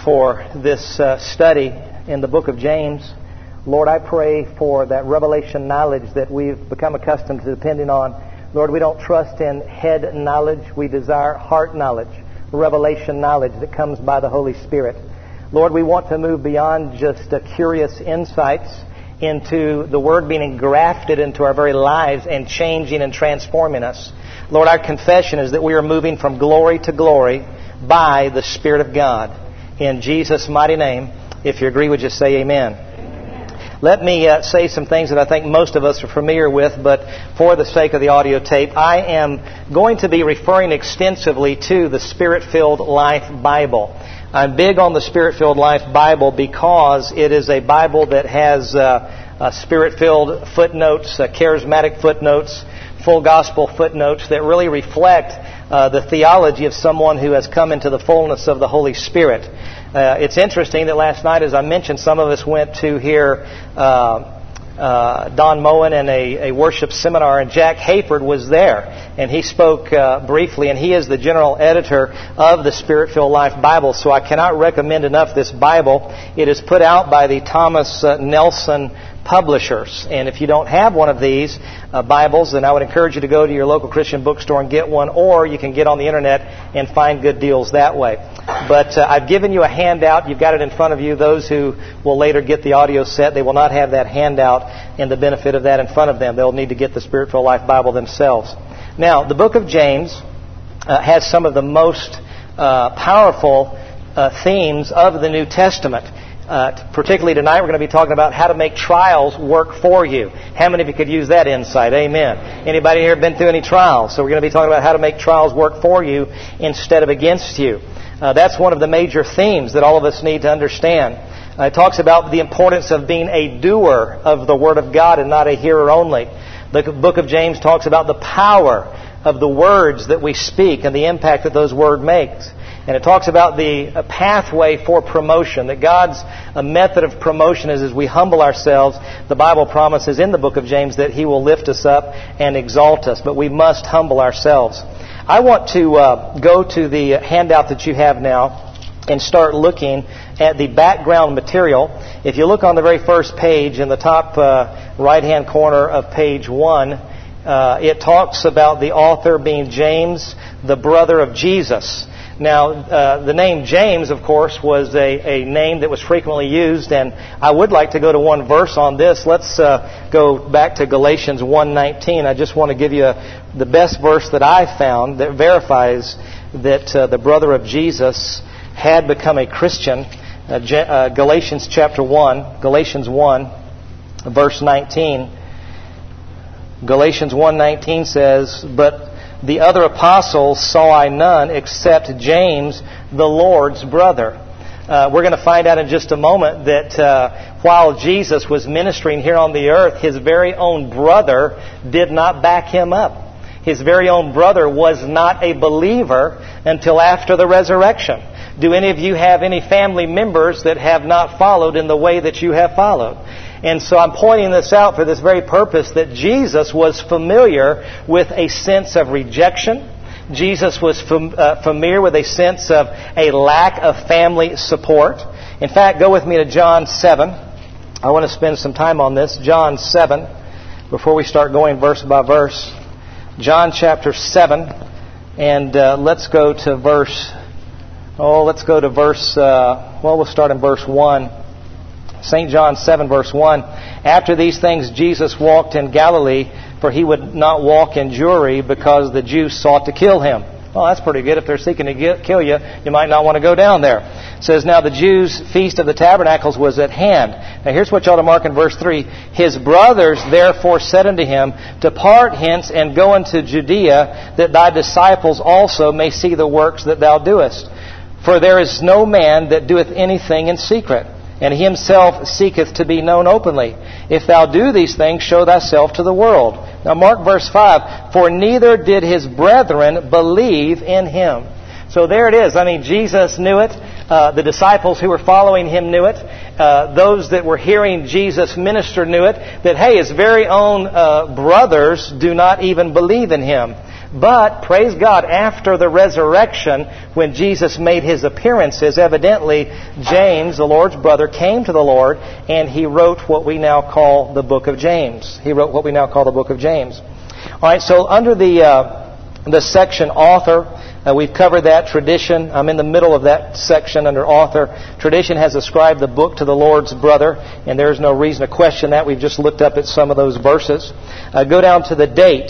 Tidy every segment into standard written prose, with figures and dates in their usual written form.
for this study in the book of James. Lord, I pray for that revelation knowledge that we've become accustomed to depending on. Lord, we don't trust in head knowledge. We desire heart knowledge, revelation knowledge that comes by the Holy Spirit. Lord, we want to move beyond just curious insights into the Word being engrafted into our very lives and changing and transforming us. Lord, our confession is that we are moving from glory to glory by the Spirit of God. In Jesus' mighty name, if you agree, would you say amen? Let me say some things that I think most of us are familiar with, but for the sake of the audio tape, I am going to be referring extensively to the Spirit-Filled Life Bible. I'm big on the Spirit-Filled Life Bible because it is a Bible that has Spirit-filled footnotes, charismatic footnotes, full gospel footnotes that really reflect the theology of someone who has come into the fullness of the Holy Spirit. It's interesting that last night, as I mentioned, some of us went to hear Don Moen and a worship seminar, and Jack Hayford was there, and he spoke briefly, and he is the general editor of the Spirit-Filled Life Bible, so I cannot recommend enough this Bible. It is put out by the Thomas Nelson Publishers, and if you don't have one of these Bibles, then I would encourage you to go to your local Christian bookstore and get one, or you can get on the internet and find good deals that way. But I've given you a handout. You've got it in front of you. Those who will later get the audio set, they will not have that handout and the benefit of that in front of them. They'll need to get the Spirit-Filled Life Bible themselves. Now, the book of James has some of the most powerful themes of the New Testament. Particularly tonight, we're going to be talking about how to make trials work for you. How many of you could use that insight? Amen. Anybody here been through any trials? So we're going to be talking about how to make trials work for you instead of against you. That's one of the major themes that all of us need to understand. It talks about the importance of being a doer of the Word of God and not a hearer only. The book of James talks about the power of the words that we speak and the impact that those words make. And it talks about the pathway for promotion, that God's method of promotion is as we humble ourselves. The Bible promises in the book of James that He will lift us up and exalt us, but we must humble ourselves. I want to go to the handout that you have now and start looking at the background material. If you look on the very first page in the top right-hand corner of page 1, it talks about the author being James, the brother of Jesus. Now, the name James, of course, was a name that was frequently used, and I would like to go to one verse on this. Let's go back to Galatians 1:19. I just want to give you the best verse that I found that verifies that the brother of Jesus had become a Christian. Galatians chapter 1, Galatians 1, verse 19. Galatians 1:19 says, "But the other apostles saw I none except James, the Lord's brother." We're going to find out in just a moment that while Jesus was ministering here on the earth, His very own brother did not back Him up. His very own brother was not a believer until after the resurrection. Do any of you have any family members that have not followed in the way that you have followed? And so I'm pointing this out for this very purpose, that Jesus was familiar with a sense of rejection. Jesus was familiar with a sense of a lack of family support. In fact, go with me to John 7. I want to spend some time on this. John 7, before we start going verse by verse. John chapter 7, and let's go to verse... we'll start in verse 1. St. John 7, verse 1. "After these things Jesus walked in Galilee, for He would not walk in Jewry, because the Jews sought to kill Him." Well, that's pretty good. If they're seeking to kill you, you might not want to go down there. It says, "Now the Jews' feast of the tabernacles was at hand." Now here's what you ought to mark in verse 3. "His brothers therefore said unto Him, Depart hence and go into Judea, that thy disciples also may see the works that thou doest. For there is no man that doeth anything in secret, and He Himself seeketh to be known openly. If thou do these things, show thyself to the world." Now mark verse 5. "For neither did His brethren believe in Him." So there it is. I mean, Jesus knew it. The disciples who were following Him knew it. Those that were hearing Jesus minister knew it. That, hey, His very own brothers do not even believe in Him. But, praise God, after the resurrection, when Jesus made His appearances, evidently James, the Lord's brother, came to the Lord, and he wrote what we now call the book of James. He wrote what we now call the book of James. All right, so under the section author, we've covered that. Tradition, I'm in the middle of that section under author. Tradition has ascribed the book to the Lord's brother, and there's no reason to question that. We've just looked up at some of those verses. Go down to the date.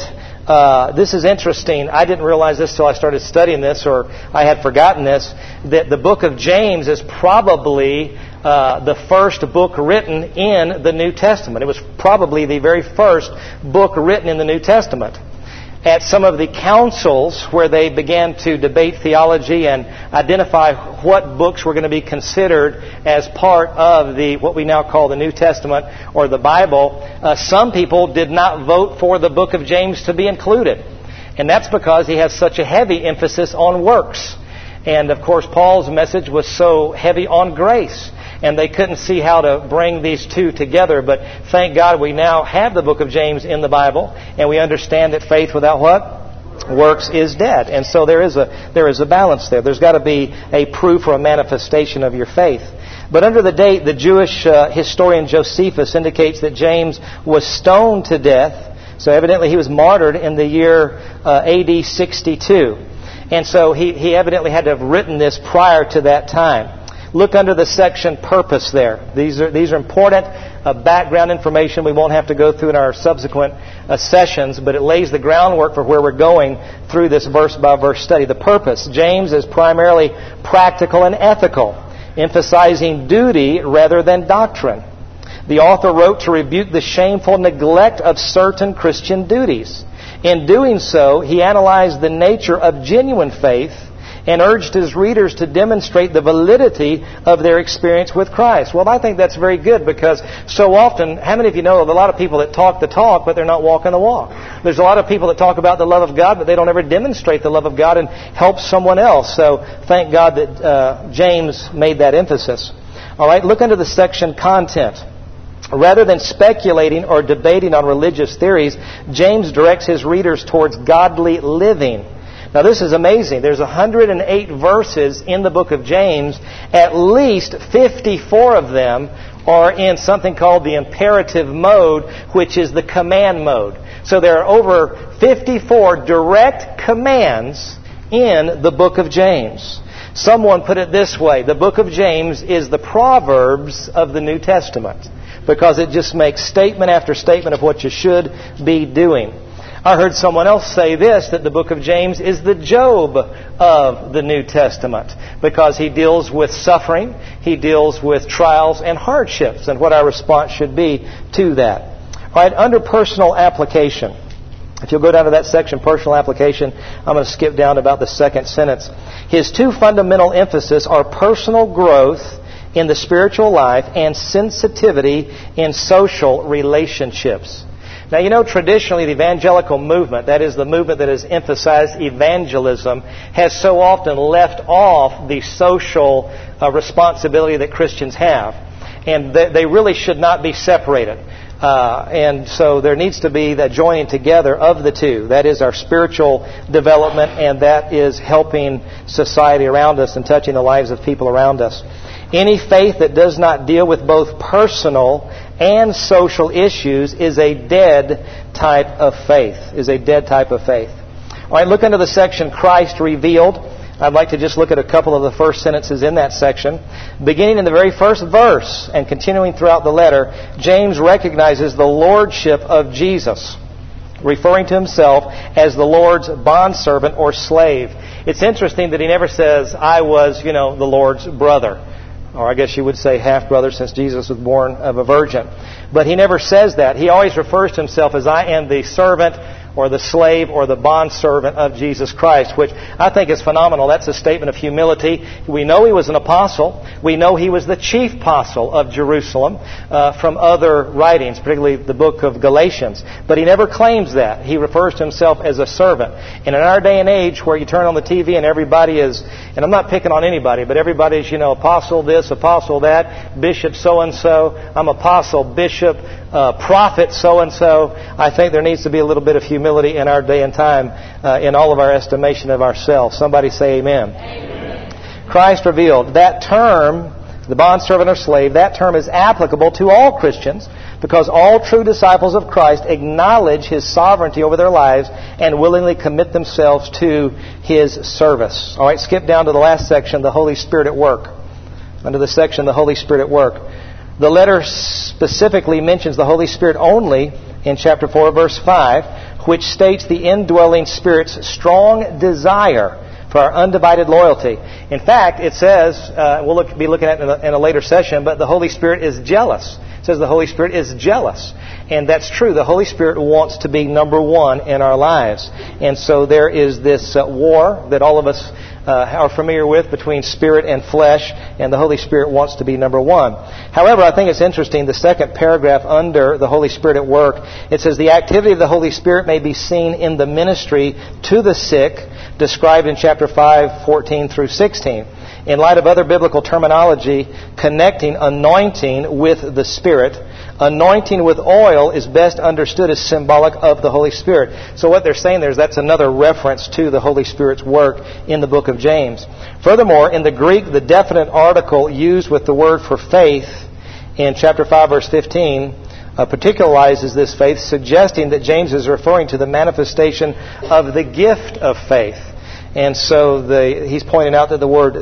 This is interesting. I didn't realize this till I started studying this, or I had forgotten this, that the book of James is probably the first book written in the New Testament. It was probably the very first book written in the New Testament. At some of the councils where they began to debate theology and identify what books were going to be considered as part of what we now call the New Testament or the Bible, some people did not vote for the book of James to be included. And that's because he has such a heavy emphasis on works. And of course, Paul's message was so heavy on grace. And they couldn't see how to bring these two together. But thank God we now have the book of James in the Bible, and we understand that faith without what? Works is dead. And so there is a balance there. There's got to be a proof or a manifestation of your faith. But under the date, the Jewish historian Josephus indicates that James was stoned to death. So evidently he was martyred in the year AD 62. And so he evidently had to have written this prior to that time. Look under the section purpose there. These are important background information we won't have to go through in our subsequent sessions, but it lays the groundwork for where we're going through this verse-by-verse study. The purpose. James is primarily practical and ethical, emphasizing duty rather than doctrine. The author wrote to rebuke the shameful neglect of certain Christian duties. In doing so, he analyzed the nature of genuine faith and urged his readers to demonstrate the validity of their experience with Christ. Well, I think that's very good because so often, how many of you know of a lot of people that talk the talk, but they're not walking the walk? There's a lot of people that talk about the love of God, but they don't ever demonstrate the love of God and help someone else. So thank God that James made that emphasis. All right, look under the section content. Rather than speculating or debating on religious theories, James directs his readers towards godly living. Now this is amazing. There's 108 verses in the book of James. At least 54 of them are in something called the imperative mode, which is the command mode. So there are over 54 direct commands in the book of James. Someone put it this way: the book of James is the Proverbs of the New Testament, because it just makes statement after statement of what you should be doing. I heard someone else say this, that the book of James is the Job of the New Testament, because he deals with suffering, he deals with trials and hardships, and what our response should be to that. All right, under personal application. If you'll go down to that section, personal application, I'm going to skip down to about the second sentence. His two fundamental emphases are personal growth in the spiritual life and sensitivity in social relationships. Now, you know, traditionally the evangelical movement, that is the movement that has emphasized evangelism, has so often left off the social responsibility that Christians have. And they really should not be separated. And so there needs to be that joining together of the two. That is our spiritual development, and that is helping society around us and touching the lives of people around us. Any faith that does not deal with both personal and social issues is a dead type of faith. All right, look into the section Christ Revealed. I'd like to just look at a couple of the first sentences in that section. Beginning in the very first verse and continuing throughout the letter, James recognizes the lordship of Jesus, referring to himself as the Lord's bondservant or slave. It's interesting that he never says, I was, the Lord's brother. Or I guess you would say half-brother, since Jesus was born of a virgin. But he never says that. He always refers to himself as, I am the servant or the slave or the bondservant of Jesus Christ, which I think is phenomenal. That's a statement of humility. We know he was an apostle. We know he was the chief apostle of Jerusalem from other writings, particularly the book of Galatians. But he never claims that. He refers to himself as a servant. And in our day and age where you turn on the TV and everybody is, and I'm not picking on anybody, but everybody's, apostle this, apostle that, bishop so-and-so, I'm apostle, bishop, prophet so-and-so. I think there needs to be a little bit of humility in our day and time in all of our estimation of ourselves. Somebody say amen. Amen. Christ revealed. That term, the bondservant or slave, that term is applicable to all Christians because all true disciples of Christ acknowledge His sovereignty over their lives and willingly commit themselves to His service. All right, skip down to the last section, the Holy Spirit at work. Under the section, the Holy Spirit at work. The letter specifically mentions the Holy Spirit only in chapter 4, verse 5, which states the indwelling Spirit's strong desire for our undivided loyalty. In fact, it says, we'll be looking at it in a later session, but the Holy Spirit is jealous. It says the Holy Spirit is jealous. And that's true. The Holy Spirit wants to be number one in our lives. And so there is this war that all of us are familiar with between spirit and flesh, and the Holy Spirit wants to be number one. However, I think it's interesting, the second paragraph under the Holy Spirit at work, it says the activity of the Holy Spirit may be seen in the ministry to the sick, described in chapter 5, 14 through 16. In light of other biblical terminology connecting anointing with the Spirit, anointing with oil is best understood as symbolic of the Holy Spirit. So what they're saying there is that's another reference to the Holy Spirit's work in the book of James. Furthermore, in the Greek, the definite article used with the word for faith in chapter 5, verse 15, particularizes this faith, suggesting that James is referring to the manifestation of the gift of faith. And so he's pointing out that the word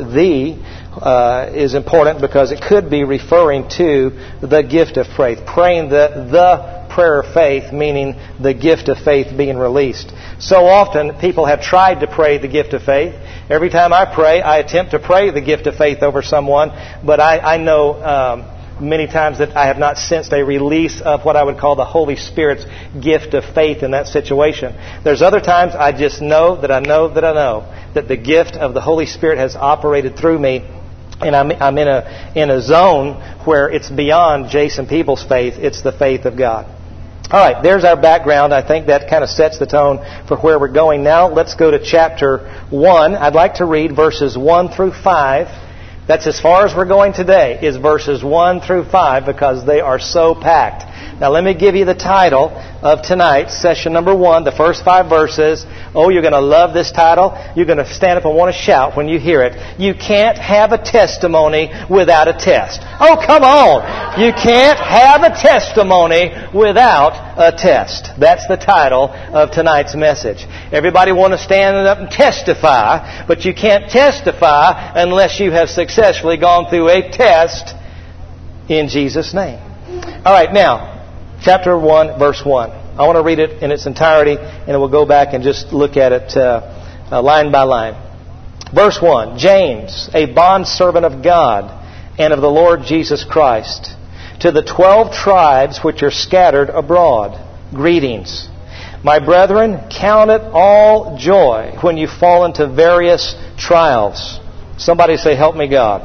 "the" is important because it could be referring to the gift of faith, praying the prayer of faith, meaning the gift of faith being released. So often people have tried to pray the gift of faith. Every time I pray, I attempt to pray the gift of faith over someone, but I know many times that I have not sensed a release of what I would call the Holy Spirit's gift of faith in that situation. There's other times I just know that I know that the gift of the Holy Spirit has operated through me, and I'm in a zone where it's beyond Jason Peebles' faith. It's the faith of God. All right, there's our background. I think that kind of sets the tone for where we're going. Now let's go to chapter 1. I'd like to read verses 1 through 5. That's as far as we're going today, is verses 1 through 5, because they are so packed. Now let me give you the title of tonight's session number 1, the first 5 verses. Oh, you're going to love this title. You're going to stand up and want to shout when you hear it. You can't have a testimony without a test. Oh, come on. You can't have a testimony without a test. That's the title of tonight's message. Everybody want to stand up and testify, but you can't testify unless you have successfully gone through a test in Jesus' name. All right, now, chapter 1, verse 1. I want to read it in its entirety, and then we'll go back and just look at it line by line. Verse 1, James, a bondservant of God and of the Lord Jesus Christ, to the 12 tribes which are scattered abroad, greetings. My brethren, count it all joy when you fall into various trials. Somebody say, help me God.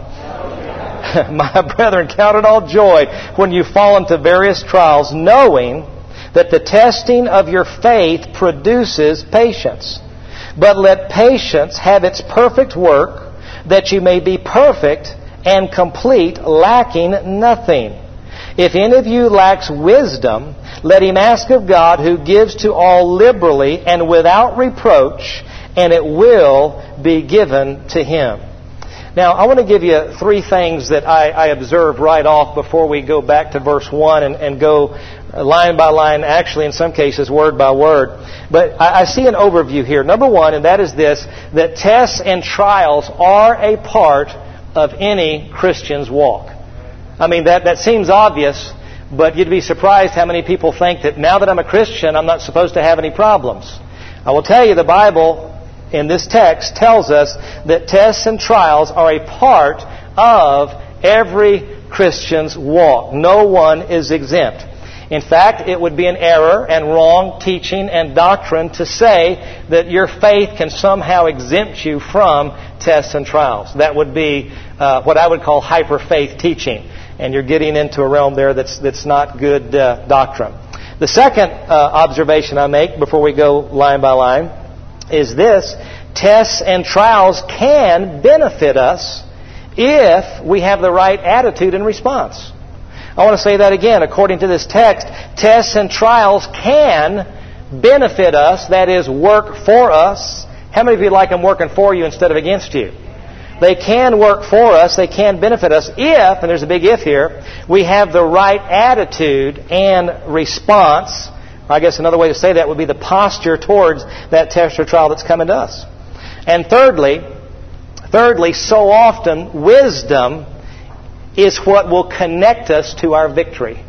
My brethren, count it all joy when you fall into various trials, knowing that the testing of your faith produces patience. But let patience have its perfect work, that you may be perfect and complete, lacking nothing. If any of you lacks wisdom, let him ask of God, who gives to all liberally and without reproach, and it will be given to him. Now, I want to give you 3 things that I observed right off before we go back to verse 1 and go line by line, actually in some cases word by word. But I see an overview here. Number 1, and that is this, that tests and trials are a part of any Christian's walk. I mean, that seems obvious, but you'd be surprised how many people think that now that I'm a Christian, I'm not supposed to have any problems. I will tell you, the Bible in this text tells us that tests and trials are a part of every Christian's walk. No one is exempt. In fact, it would be an error and wrong teaching and doctrine to say that your faith can somehow exempt you from tests and trials. That would be what I would call hyper-faith teaching. And you're getting into a realm there that's not good doctrine. The second observation I make before we go line by line is this: tests and trials can benefit us if we have the right attitude and response. I want to say that again. According to this text, tests and trials can benefit us, that is, work for us. How many of you like them working for you instead of against you? They can work for us, they can benefit us if, and there's a big if here, we have the right attitude and response. I guess another way to say that would be the posture towards that test or trial that's coming to us. And thirdly, so often wisdom is what will connect us to our victory.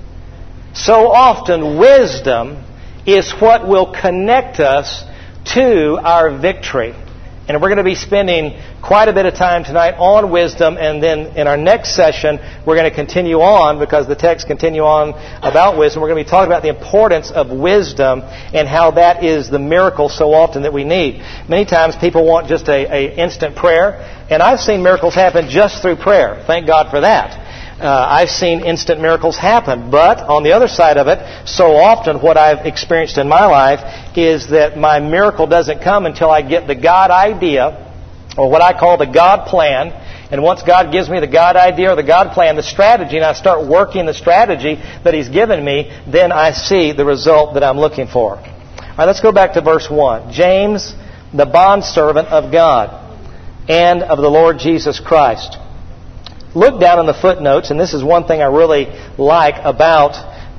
So often wisdom is what will connect us to our victory. And we're going to be spending quite a bit of time tonight on wisdom, and then in our next session we're going to continue on, because the texts continue on about wisdom. We're going to be talking about the importance of wisdom and how that is the miracle so often that we need. Many times people want just a instant prayer, and I've seen miracles happen just through prayer. Thank God for that. I've seen instant miracles happen. But on the other side of it, so often what I've experienced in my life is that my miracle doesn't come until I get the God idea, or what I call the God plan. And once God gives me the God idea or the God plan, the strategy, and I start working the strategy that He's given me, then I see the result that I'm looking for. All right, let's go back to verse 1. James, the bondservant of God and of the Lord Jesus Christ. Look down in the footnotes, and this is one thing I really like about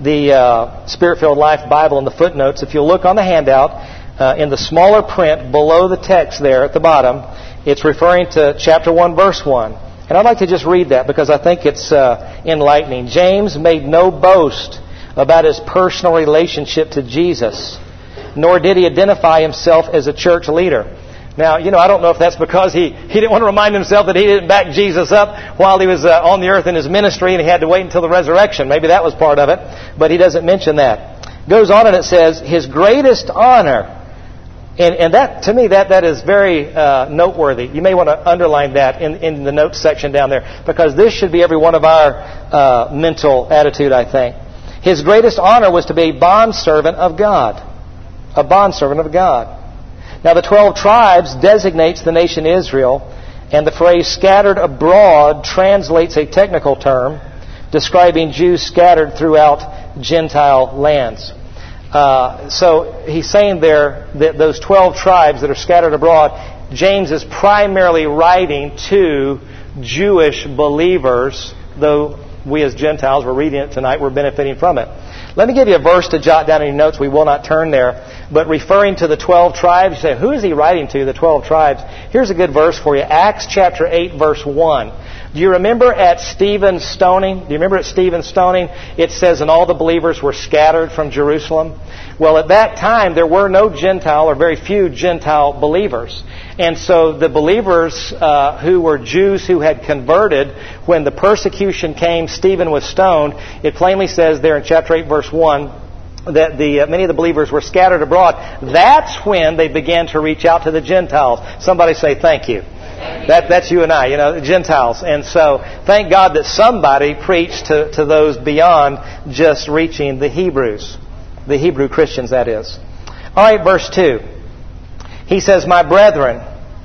the Spirit-Filled Life Bible in the footnotes. If you'll look on the handout, in the smaller print below the text there at the bottom, it's referring to chapter 1, verse 1. And I'd like to just read that because I think it's enlightening. James made no boast about his personal relationship to Jesus, nor did he identify himself as a church leader. Now, I don't know if that's because he didn't want to remind himself that he didn't back Jesus up while he was on the earth in his ministry and he had to wait until the resurrection. Maybe that was part of it, but he doesn't mention that. Goes on and it says, his greatest honor, and that, to me, that is very noteworthy. You may want to underline that in the notes section down there, because this should be every one of our mental attitude, I think. His greatest honor was to be a bondservant of God. A bondservant of God. Now, the 12 tribes designates the nation Israel, and the phrase scattered abroad translates a technical term describing Jews scattered throughout Gentile lands. So he's saying there that those 12 tribes that are scattered abroad, James is primarily writing to Jewish believers, though we as Gentiles, we're reading it tonight, we're benefiting from it. Let me give you a verse to jot down in your notes. We will not turn there. But referring to the 12 tribes, you say, who is he writing to, the 12 tribes? Here's a good verse for you. Acts chapter 8, verse 1. Do you remember at Stephen's stoning? Do you remember at Stephen's stoning? It says, and all the believers were scattered from Jerusalem. Well, at that time, there were no Gentile or very few Gentile believers. And so the believers who were Jews who had converted, when the persecution came, Stephen was stoned. It plainly says there in chapter 8, verse 1, that many of the believers were scattered abroad. That's when they began to reach out to the Gentiles. Somebody say, thank you. That's you and I, the Gentiles. And so, thank God that somebody preached to those beyond just reaching the Hebrews. The Hebrew Christians, that is. All right, verse 2. He says, my brethren,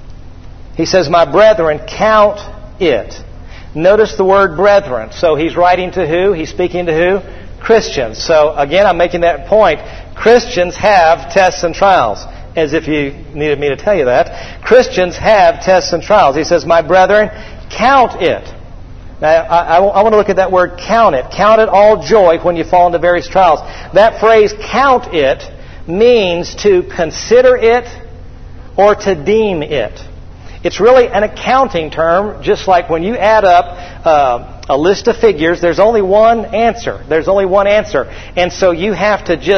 count it. Notice the word brethren. So he's writing to who? He's speaking to who? Christians. So again, I'm making that point. Christians have tests and trials. As if you needed me to tell you that. Christians have tests and trials. He says, my brethren, count it. Now, I want to look at that word, count it. Count it all joy when you fall into various trials. That phrase, count it, means to consider it or to deem it. It's really an accounting term, just like when you add up a list of figures, there's only one answer. There's only one answer. And so you have to just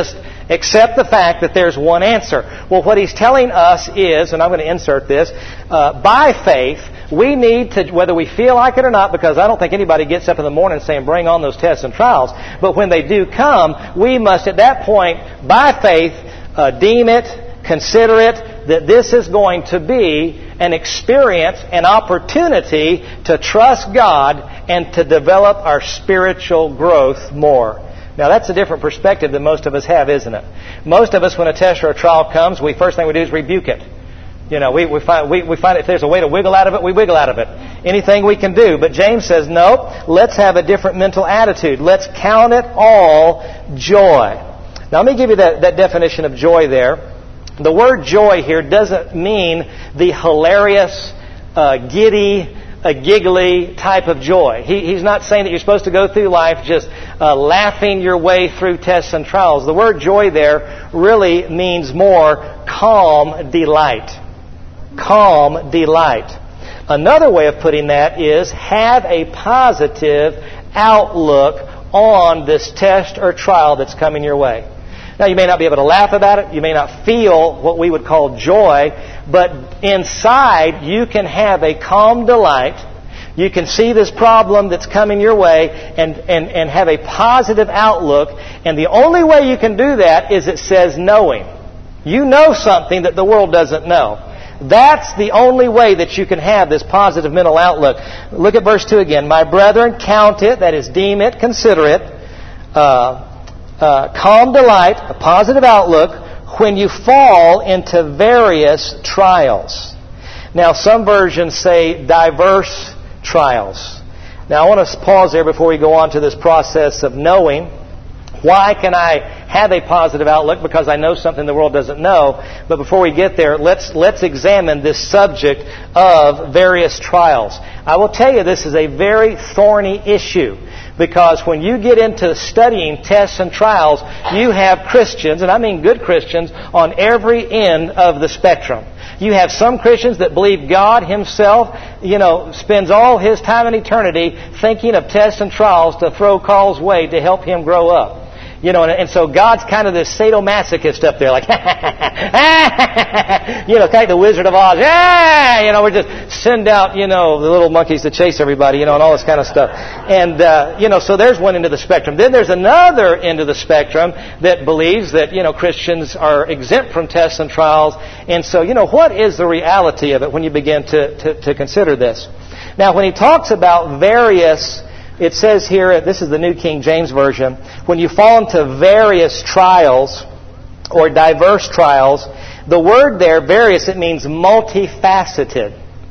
Except the fact that there's one answer. Well, what he's telling us is, and I'm going to insert this, by faith, we need to, whether we feel like it or not, because I don't think anybody gets up in the morning saying, bring on those tests and trials, but when they do come, we must at that point, by faith, deem it, consider it, that this is going to be an experience, an opportunity to trust God and to develop our spiritual growth more. Now, that's a different perspective than most of us have, isn't it? Most of us, when a test or a trial comes, first thing we do is rebuke it. You know, we find if there's a way to wiggle out of it, we wiggle out of it. Anything we can do. But James says, no, let's have a different mental attitude. Let's count it all joy. Now, let me give you that definition of joy there. The word joy here doesn't mean the hilarious, giddy, giggly type of joy. He's not saying that you're supposed to go through life just laughing your way through tests and trials. The word joy there really means more calm delight. Calm delight. Another way of putting that is have a positive outlook on this test or trial that's coming your way. Now, you may not be able to laugh about it. You may not feel what we would call joy. But inside, you can have a calm delight. You can see this problem that's coming your way and have a positive outlook. And the only way you can do that is it says knowing. You know something that the world doesn't know. That's the only way that you can have this positive mental outlook. Look at verse 2 again. My brethren, count it, that is, deem it, consider it, calm delight, a positive outlook, when you fall into various trials. Now, some versions say diverse trials. Now, I want to pause there before we go on to this process of knowing. Why can I have a positive outlook? Because I know something the world doesn't know. But before we get there, let's examine this subject of various trials. I will tell you this is a very thorny issue. Because when you get into studying tests and trials, you have Christians, and I mean good Christians, on every end of the spectrum. You have some Christians that believe God Himself, spends all His time in eternity thinking of tests and trials to throw Carl's way to help him grow up. And so God's kind of this sadomasochist up there, like, kind of like the Wizard of Oz. We just send out, the little monkeys to chase everybody, and all this kind of stuff. And, so there's one end of the spectrum. Then there's another end of the spectrum that believes that, Christians are exempt from tests and trials. And so, what is the reality of it when you begin to consider this? Now, when he talks about various, it says here, this is the New King James Version, when you fall into various trials or diverse trials, the word there, various, it means multifaceted.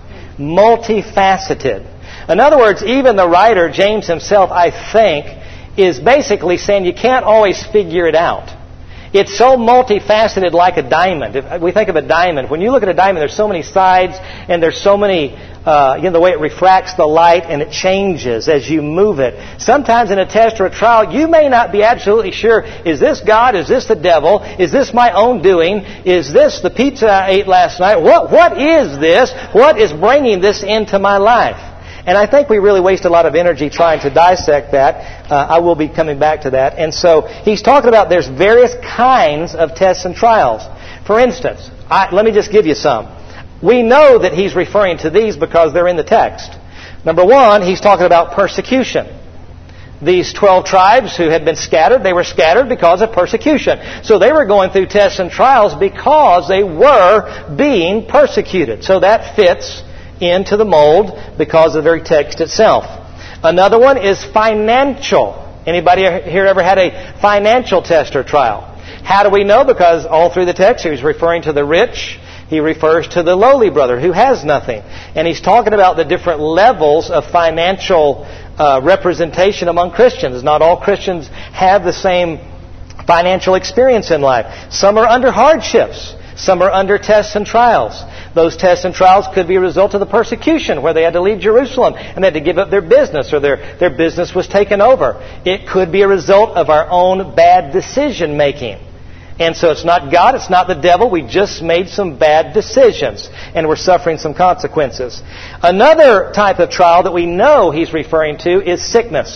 Multifaceted. In other words, even the writer, James himself, I think, is basically saying you can't always figure it out. It's so multifaceted like a diamond. If we think of a diamond, when you look at a diamond, there's so many sides and there's so many, the way it refracts the light and it changes as you move it. Sometimes in a test or a trial, you may not be absolutely sure, is this God? Is this the devil? Is this my own doing? Is this the pizza I ate last night? What is this? What is bringing this into my life? And I think we really waste a lot of energy trying to dissect that. I will be coming back to that. And so he's talking about there's various kinds of tests and trials. For instance, let me just give you some. We know that he's referring to these because they're in the text. Number one, he's talking about persecution. These 12 tribes who had been scattered, they were scattered because of persecution. So they were going through tests and trials because they were being persecuted. So that fits into the mold because of the very text itself. Another one is financial. Anybody here ever had a financial test or trial? How do we know? Because all through the text he's referring to the rich. He refers to the lowly brother who has nothing. And he's talking about the different levels of financial representation among Christians. Not all Christians have the same financial experience in life. Some are under hardships. Some are under tests and trials. Those tests and trials could be a result of the persecution where they had to leave Jerusalem and they had to give up their business or their business was taken over. It could be a result of our own bad decision making. And so it's not God, it's not the devil. We just made some bad decisions and we're suffering some consequences. Another type of trial that we know he's referring to is sickness.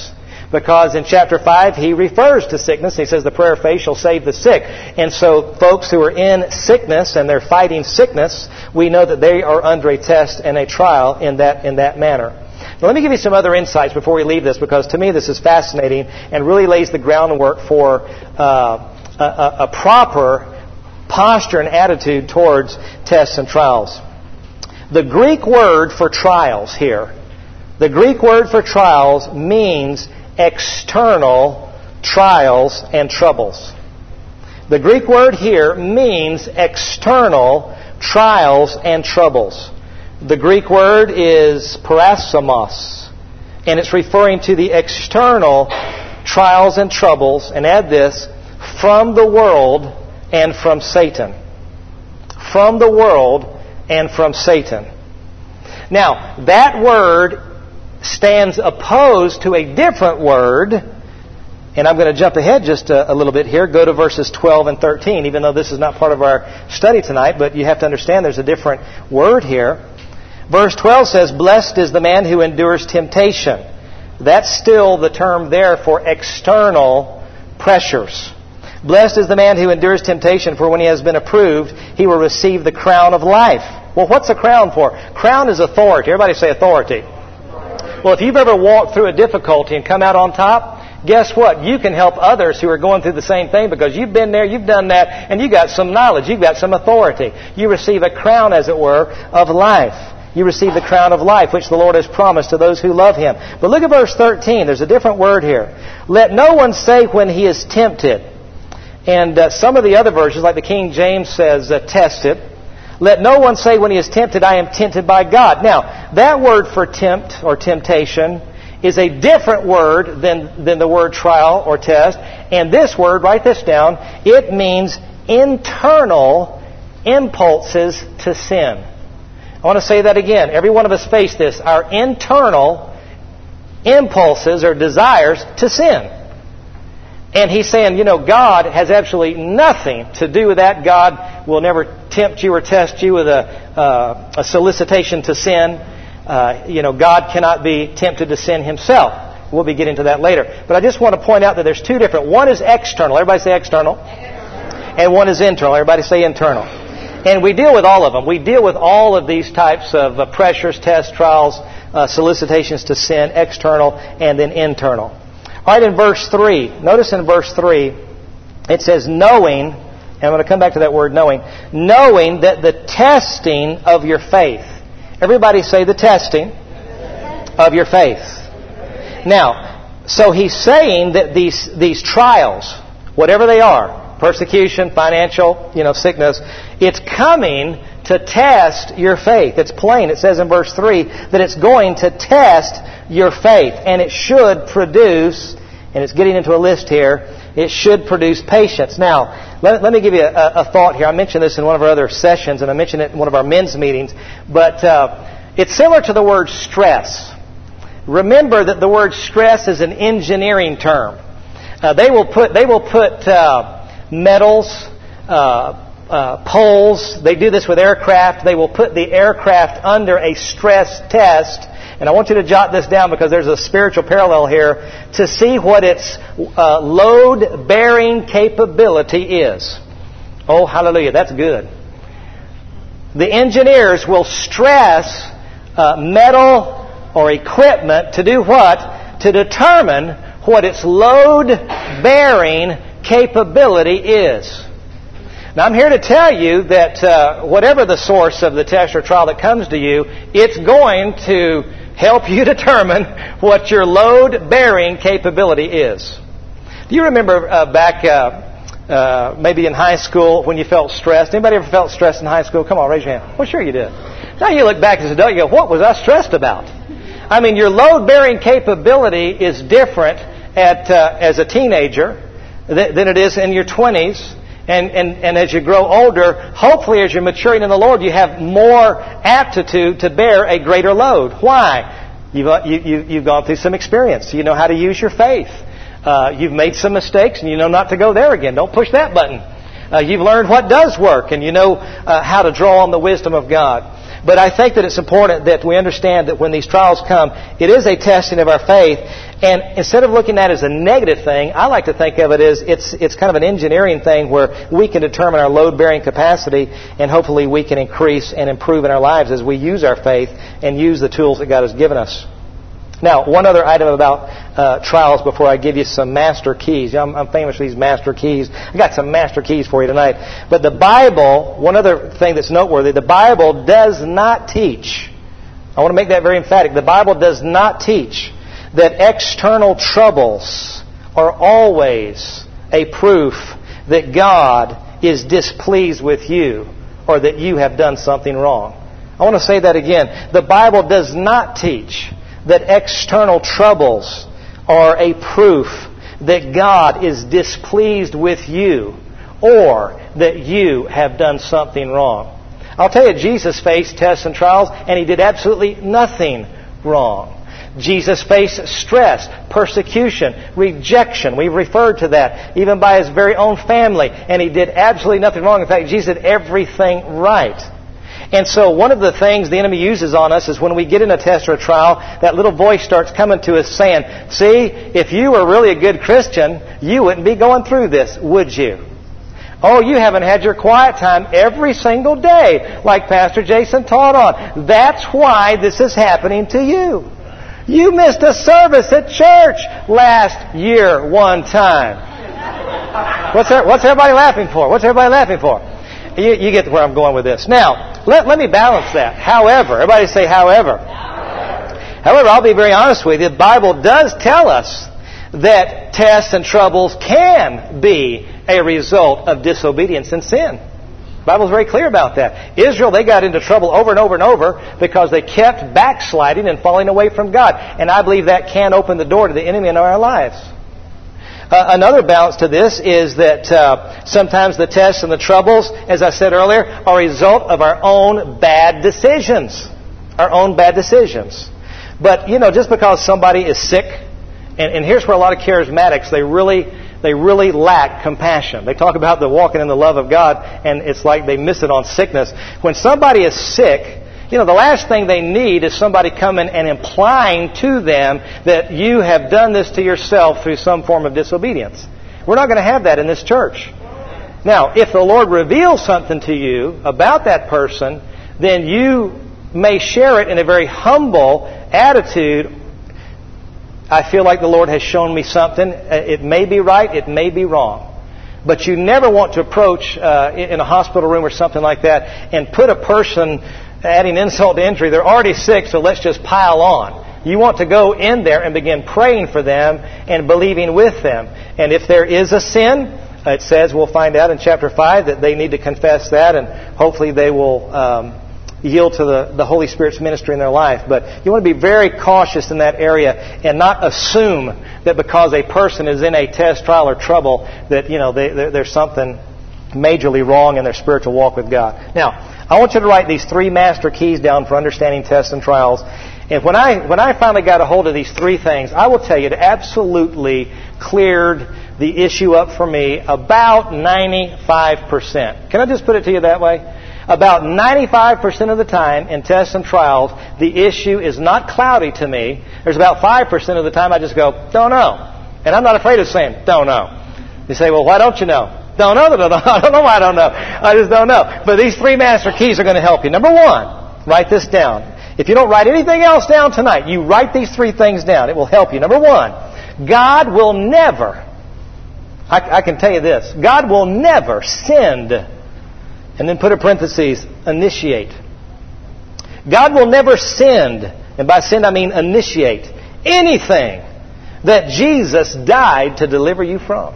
Because in chapter 5, he refers to sickness. He says the prayer of faith shall save the sick. And so folks who are in sickness and they're fighting sickness, we know that they are under a test and a trial in that manner. Now, let me give you some other insights before we leave this, because to me this is fascinating and really lays the groundwork for a proper posture and attitude towards tests and trials. The Greek word for trials here, the Greek word for trials means external trials and troubles. The Greek word here means external trials and troubles. The Greek word is parasomos, and it's referring to the external trials and troubles, and add this, from the world and from Satan. From the world and from Satan. Now, that word stands opposed to a different word, and I'm going to jump ahead just a little bit here. Go to verses 12 and 13, even though this is not part of our study tonight, but you have to understand there's a different word here. Verse 12 says, "Blessed is the man who endures temptation." That's still the term there for external pressures. "Blessed is the man who endures temptation, for when he has been approved, he will receive the crown of life." Well, what's a crown for? Crown is authority. Everybody say authority. Well, if you've ever walked through a difficulty and come out on top, guess what? You can help others who are going through the same thing because you've been there, you've done that, and you got some knowledge, you've got some authority. You receive a crown, as it were, of life. You receive the crown of life, which the Lord has promised to those who love Him. But look at verse 13. There's a different word here. "Let no one say when he is tempted." And some of the other versions, like the King James says, tested. "Let no one say when he is tempted, I am tempted by God." Now, that word for tempt or temptation is a different word than the word trial or test. And this word, write this down, it means internal impulses to sin. I want to say that again. Every one of us face this. Our internal impulses or desires to sin. And he's saying, God has absolutely nothing to do with that. God will never tempt you or test you with a solicitation to sin. God cannot be tempted to sin Himself. We'll be getting to that later. But I just want to point out that there's two different. One is external. Everybody say external. And one is internal. Everybody say internal. And we deal with all of them. We deal with all of these types of pressures, tests, trials, solicitations to sin, external and then internal. All right, in verse 3, notice in verse 3, it says, knowing, and I'm going to come back to that word knowing that the testing of your faith. Everybody say the testing of your faith. Now, so he's saying that these trials, whatever they are, persecution, financial, sickness, it's coming to test your faith. It's plain. It says in verse 3 that it's going to test your faith. And it should produce, and it's getting into a list here, it should produce patience. Now, let me give you a thought here. I mentioned this in one of our other sessions, and I mentioned it in one of our men's meetings. But it's similar to the word stress. Remember that the word stress is an engineering term. They will put metals, poles. They do this with aircraft. They will put the aircraft under a stress test. And I want you to jot this down because there's a spiritual parallel here to see what its load-bearing capability is. Oh, hallelujah. That's good. The engineers will stress metal or equipment to do what? To determine what its load-bearing capability is. Now, I'm here to tell you that whatever the source of the test or trial that comes to you, it's going to help you determine what your load-bearing capability is. Do you remember back maybe in high school when you felt stressed? Anybody ever felt stressed in high school? Come on, raise your hand. Well, sure you did. Now you look back as an adult, you go, what was I stressed about? I mean, your load-bearing capability is different as a teenager than it is in your 20s. And as you grow older, hopefully as you're maturing in the Lord, you have more aptitude to bear a greater load. Why? You've gone through some experience. You know how to use your faith. You've made some mistakes and you know not to go there again. Don't push that button. You've learned what does work, and you know how to draw on the wisdom of God. But I think that it's important that we understand that when these trials come, it is a testing of our faith. And instead of looking at it as a negative thing, I like to think of it as it's kind of an engineering thing where we can determine our load-bearing capacity, and hopefully we can increase and improve in our lives as we use our faith and use the tools that God has given us. Now, one other item about trials before I give you some master keys. I'm famous for these master keys. I got some master keys for you tonight. But the Bible, one other thing that's noteworthy, the Bible does not teach, I want to make that very emphatic, the Bible does not teach that external troubles are always a proof that God is displeased with you or that you have done something wrong. I want to say that again. The Bible does not teach that external troubles are a proof that God is displeased with you or that you have done something wrong. I'll tell you, Jesus faced tests and trials, and He did absolutely nothing wrong. Jesus faced stress, persecution, rejection. We've referred to that, even by His very own family, and He did absolutely nothing wrong. In fact, Jesus did everything right. And so one of the things the enemy uses on us is when we get in a test or a trial, that little voice starts coming to us saying, see, if you were really a good Christian, you wouldn't be going through this, would you? Oh, you haven't had your quiet time every single day, like Pastor Jason taught on. That's why this is happening to you. You missed a service at church last year one time. What's everybody laughing for? What's everybody laughing for? You get where I'm going with this. Now, let me balance that. However, everybody say however. However, I'll be very honest with you. The Bible does tell us that tests and troubles can be a result of disobedience and sin. The Bible's very clear about that. Israel, they got into trouble over and over and over because they kept backsliding and falling away from God. And I believe that can open the door to the enemy in our lives. Another balance to this is that sometimes the tests and the troubles, as I said earlier, are a result of our own bad decisions. Our own bad decisions. But, just because somebody is sick, and here's where a lot of charismatics, they really lack compassion. They talk about the walking in the love of God, and it's like they miss it on sickness. When somebody is sick, the last thing they need is somebody coming and implying to them that you have done this to yourself through some form of disobedience. We're not going to have that in this church. Now, if the Lord reveals something to you about that person, then you may share it in a very humble attitude. I feel like the Lord has shown me something. It may be right, it may be wrong. But you never want to approach in a hospital room or something like that and put a person, adding insult to injury, they're already sick, so let's just pile on. You want to go in there and begin praying for them and believing with them. And if there is a sin, it says, we'll find out in chapter 5, that they need to confess that, and hopefully they will yield to the Holy Spirit's ministry in their life. But you want to be very cautious in that area and not assume that because a person is in a test, trial, or trouble that there's something majorly wrong in their spiritual walk with God. Now, I want you to write these 3 master keys down for understanding tests and trials. And when I finally got a hold of these 3 things, I will tell you it absolutely cleared the issue up for me about 95%. Can I just put it to you that way? About 95% of the time in tests and trials, the issue is not cloudy to me. There's about 5% of the time I just go, don't know. And I'm not afraid of saying, don't know. You say, well, why don't you know? Don't know. I don't know why I don't know. I just don't know. But these 3 master keys are going to help you. Number 1, write this down. If you don't write anything else down tonight, you write these 3 things down. It will help you. Number 1, God will never, I can tell you this, God will never send, and then put a parenthesis, initiate. God will never send, and by send I mean initiate, anything that Jesus died to deliver you from.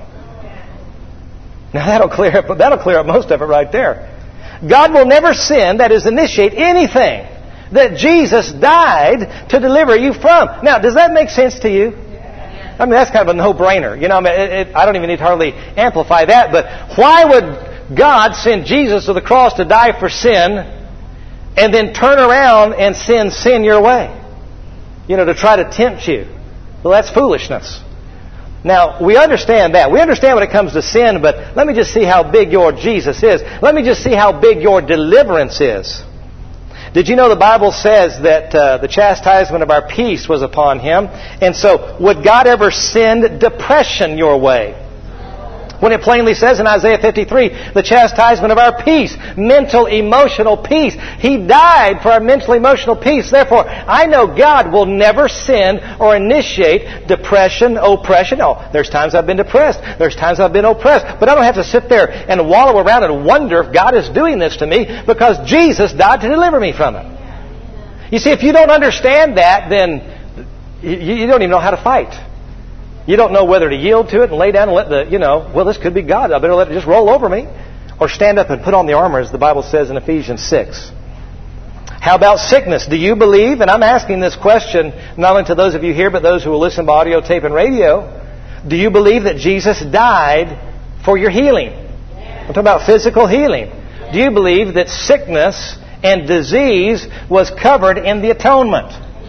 Now that'll clear up most of it right there. God will never send, that is, initiate anything that Jesus died to deliver you from. Now, does that make sense to you? I mean, that's kind of a no-brainer. I don't even need to hardly amplify that. But why would God send Jesus to the cross to die for sin and then turn around and send sin your way? To try to tempt you. Well, that's foolishness. Now, we understand that. We understand when it comes to sin, but let me just see how big your Jesus is. Let me just see how big your deliverance is. Did you know the Bible says that the chastisement of our peace was upon Him? And so, would God ever send depression your way? When it plainly says in Isaiah 53, the chastisement of our peace, mental, emotional peace. He died for our mental, emotional peace. Therefore, I know God will never send or initiate depression, oppression. Oh, there's times I've been depressed. There's times I've been oppressed. But I don't have to sit there and wallow around and wonder if God is doing this to me, because Jesus died to deliver me from it. You see, if you don't understand that, then you don't even know how to fight. You don't know whether to yield to it and lay down and let well, this could be God. I better let it just roll over me. Or stand up and put on the armor, as the Bible says in Ephesians 6. How about sickness? Do you believe, and I'm asking this question not only to those of you here, but those who will listen by audio, tape, and radio, do you believe that Jesus died for your healing? I'm talking about physical healing. Do you believe that sickness and disease was covered in the atonement?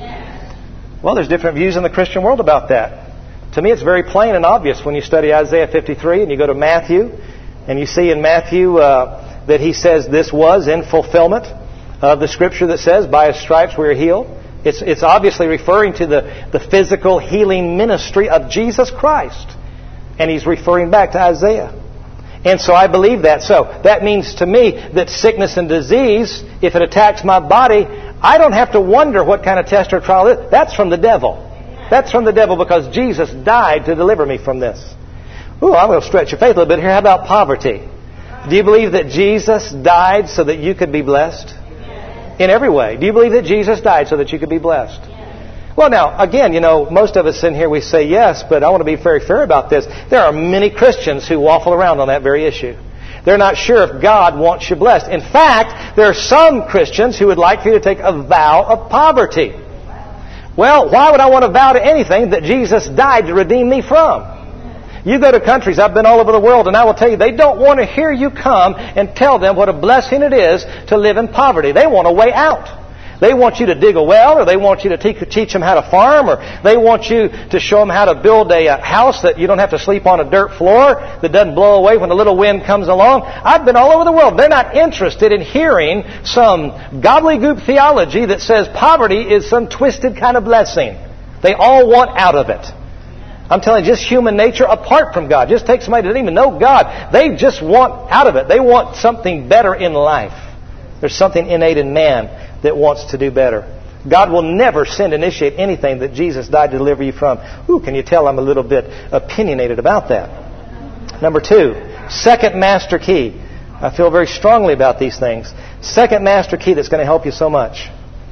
Well, there's different views in the Christian world about that. To me, it's very plain and obvious when you study Isaiah 53 and you go to Matthew, and you see in Matthew that he says this was in fulfillment of the Scripture that says, by His stripes we are healed. It's obviously referring to the physical healing ministry of Jesus Christ. And he's referring back to Isaiah. And so I believe that. So that means to me that sickness and disease, if it attacks my body, I don't have to wonder what kind of test or trial it is. That's from the devil. That's from the devil, because Jesus died to deliver me from this. Ooh, I'm going to stretch your faith a little bit here. How about poverty? Do you believe that Jesus died so that you could be blessed? In every way. Do you believe that Jesus died so that you could be blessed? Well, now, again, most of us in here, we say yes, but I want to be very fair about this. There are many Christians who waffle around on that very issue. They're not sure if God wants you blessed. In fact, there are some Christians who would like for you to take a vow of poverty. Well, why would I want to vow to anything that Jesus died to redeem me from? You go to countries, I've been all over the world, and I will tell you, they don't want to hear you come and tell them what a blessing it is to live in poverty. They want a way out. They want you to dig a well, or they want you to teach them how to farm, or they want you to show them how to build a house that you don't have to sleep on a dirt floor, that doesn't blow away when a little wind comes along. I've been all over the world. They're not interested in hearing some gobbledygook theology that says poverty is some twisted kind of blessing. They all want out of it. I'm telling you, just human nature apart from God. Just take somebody that doesn't even know God. They just want out of it. They want something better in life. There's something innate in man that wants to do better. God will never initiate anything that Jesus died to deliver you from. Ooh, can you tell I'm a little bit opinionated about that? Number 2, second master key. I feel very strongly about these things. Second master key that's going to help you so much.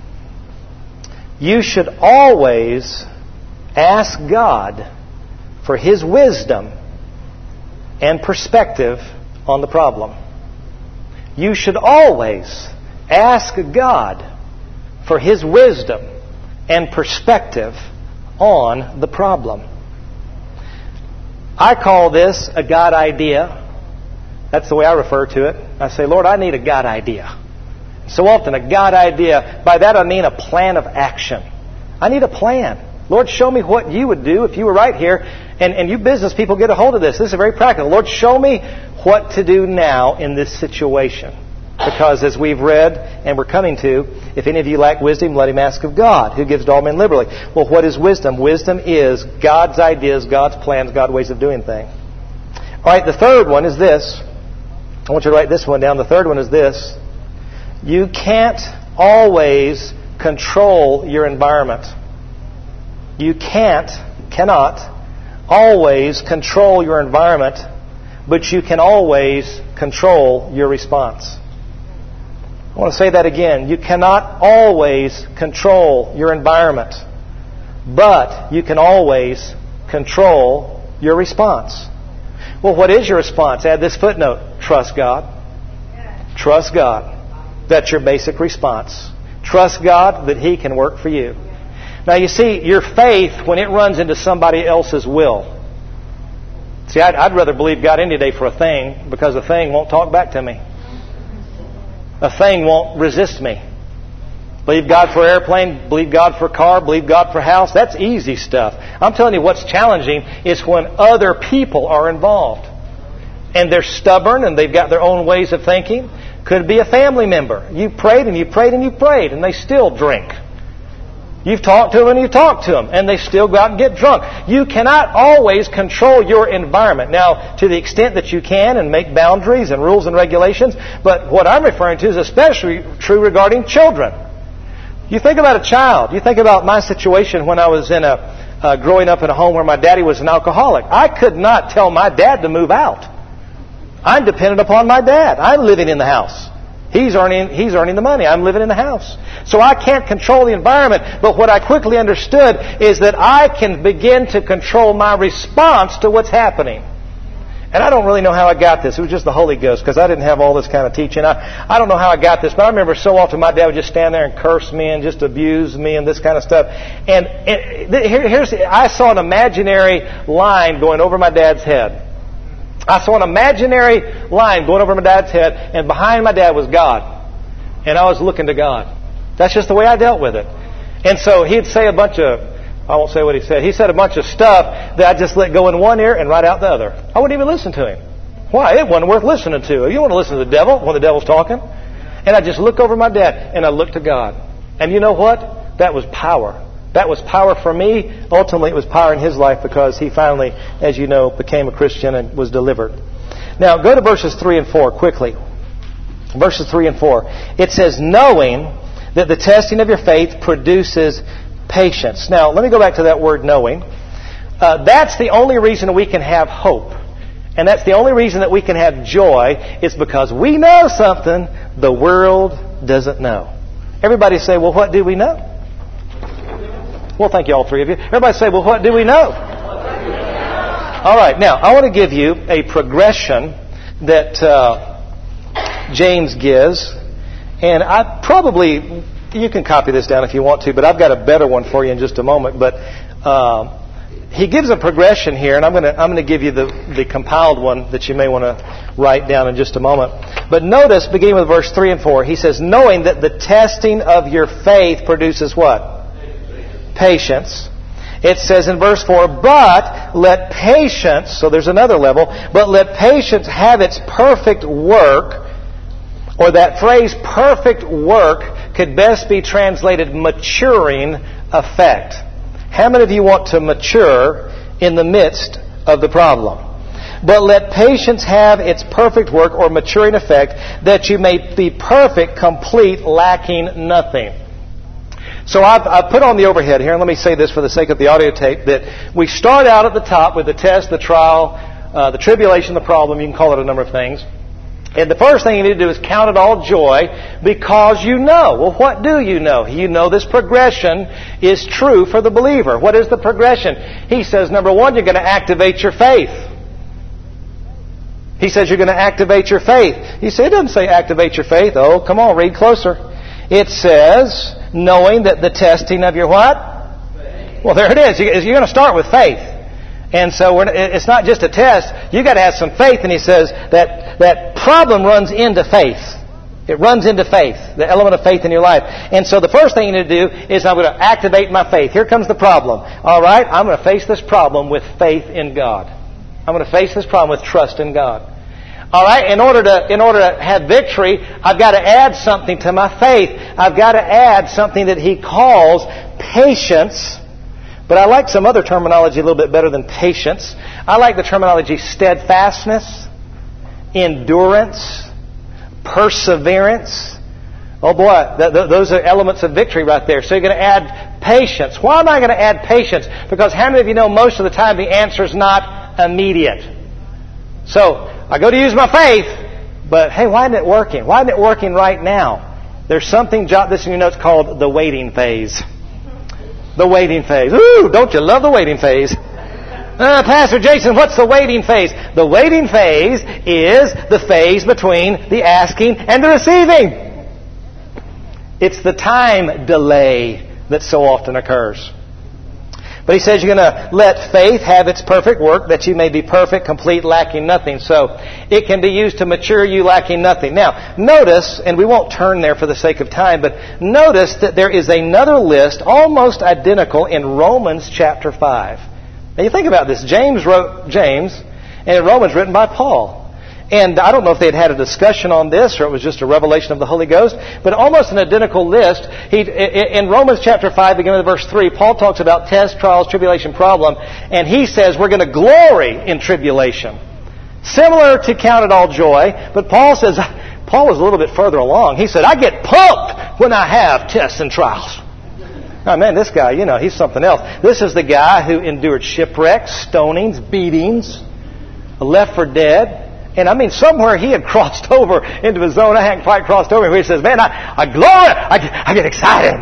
You should always ask God for His wisdom and perspective on the problem. You should always ask God for His wisdom and perspective on the problem. I call this a God idea. That's the way I refer to it. I say, Lord, I need a God idea. So often a God idea, by that I mean a plan of action. I need a plan. Lord, show me what you would do if you were right here. And you business people, get a hold of this. This is very practical. Lord, show me what to do now in this situation. Because as we've read, and we're coming to, if any of you lack wisdom, let him ask of God, who gives to all men liberally. Well, what is wisdom? Wisdom is God's ideas, God's plans, God's ways of doing things. All right, the third one is this. I want you to write this one down. The third one is this. You can't always control your environment. You cannot always control your environment, but you can always control your response. I want to say that again. You cannot always control your environment, but you can always control your response. Well, what is your response? Add this footnote. Trust God. Trust God. That's your basic response. Trust God that He can work for you. Now, you see, your faith, when it runs into somebody else's will. See, I'd rather believe God any day for a thing, because a thing won't talk back to me. A thing won't resist me. Believe God for airplane, believe God for car, believe God for house. That's easy stuff. I'm telling you what's challenging is when other people are involved. And they're stubborn and they've got their own ways of thinking. Could be a family member. You prayed and you prayed and you prayed and they still drink. You've talked to them and you talked to them and they still go out and get drunk. You cannot always control your environment. Now, to the extent that you can and make boundaries and rules and regulations, but what I'm referring to is especially true regarding children. You think about a child. You think about my situation when I was in growing up in a home where my daddy was an alcoholic. I could not tell my dad to move out. I'm dependent upon my dad. I'm living in the house. He's earning the money. I'm living in the house. So I can't control the environment. But what I quickly understood is that I can begin to control my response to what's happening. And I don't really know how I got this. It was just the Holy Ghost, because I didn't have all this kind of teaching. I don't know how I got this, but I remember so often my dad would just stand there and curse me and just abuse me and this kind of stuff. And I saw an imaginary line going over my dad's head. I saw an imaginary line going over my dad's head, and behind my dad was God. And I was looking to God. That's just the way I dealt with it. And so he'd say a bunch of, I won't say what he said. He said a bunch of stuff that I just let go in one ear and right out the other. I wouldn't even listen to him. Why? It wasn't worth listening to. You don't want to listen to the devil when the devil's talking. And I just look over my dad and I look to God. And you know what? That was power. That was power for me. Ultimately, it was power in his life because he finally, as you know, became a Christian and was delivered. Now, go to verses 3 and 4 quickly. Verses 3 and 4. It says, knowing that the testing of your faith produces patience. Now, let me go back to that word knowing. That's the only reason we can have hope. And that's the only reason that we can have joy is because we know something the world doesn't know. Everybody say, well, what do we know? Well, thank you, all three of you. Everybody say, well, what do we know? All right. Now, I want to give you a progression that James gives. And you can copy this down if you want to, but I've got a better one for you in just a moment. But he gives a progression here, and I'm going to give you the compiled one that you may want to write down in just a moment. But notice, beginning with verse 3 and 4, he says, knowing that the testing of your faith produces what? Patience. It says in verse 4, but let patience, so there's another level, but let patience have its perfect work, or that phrase perfect work could best be translated maturing effect. How many of you want to mature in the midst of the problem? But let patience have its perfect work or maturing effect, that you may be perfect, complete, lacking nothing. So I've put on the overhead here, and let me say this for the sake of the audio tape, that we start out at the top with the test, the trial, the tribulation, the problem. You can call it a number of things. And the first thing you need to do is count it all joy because you know. Well, what do you know? You know this progression is true for the believer. What is the progression? He says, number one, you're going to activate your faith. He says you're going to activate your faith. You say, it doesn't say activate your faith. Oh, come on, read closer. It says, knowing that the testing of your what? Faith. Well, there it is. You're going to start with faith. And so it's not just a test. You've got to have some faith. And he says that problem runs into faith. It runs into faith, the element of faith in your life. And so the first thing you need to do is I'm going to activate my faith. Here comes the problem. All right, I'm going to face this problem with faith in God. I'm going to face this problem with trust in God. All right, in order to have victory, I've got to add something to my faith. I've got to add something that he calls patience. But I like some other terminology a little bit better than patience. I like the terminology steadfastness, endurance, perseverance. Oh boy, those are elements of victory right there. So you're going to add patience. Why am I going to add patience? Because how many of you know most of the time the answer is not immediate? So I go to use my faith, but hey, why isn't it working? Why isn't it working right now? There's something, jot this in your notes, called the waiting phase. The waiting phase. Ooh, don't you love the waiting phase? Pastor Jason, what's the waiting phase? The waiting phase is the phase between the asking and the receiving. It's the time delay that so often occurs. But he says you're going to let faith have its perfect work, that you may be perfect, complete, lacking nothing. So it can be used to mature you, lacking nothing. Now, notice, and we won't turn there for the sake of time, but notice that there is another list almost identical in Romans chapter 5. Now you think about this. James wrote James, and Romans written by Paul. And I don't know if they had a discussion on this or it was just a revelation of the Holy Ghost, but almost an identical list. In Romans chapter 5, beginning with verse 3, Paul talks about tests, trials, tribulation, problem, and he says we're going to glory in tribulation. Similar to count it all joy, but Paul was a little bit further along. He said, I get pumped when I have tests and trials. Oh man, this guy, he's something else. This is the guy who endured shipwrecks, stonings, beatings, left for dead. And I mean, somewhere he had crossed over into his zone. I hadn't quite crossed over. Where he says, man, I glory. I get excited.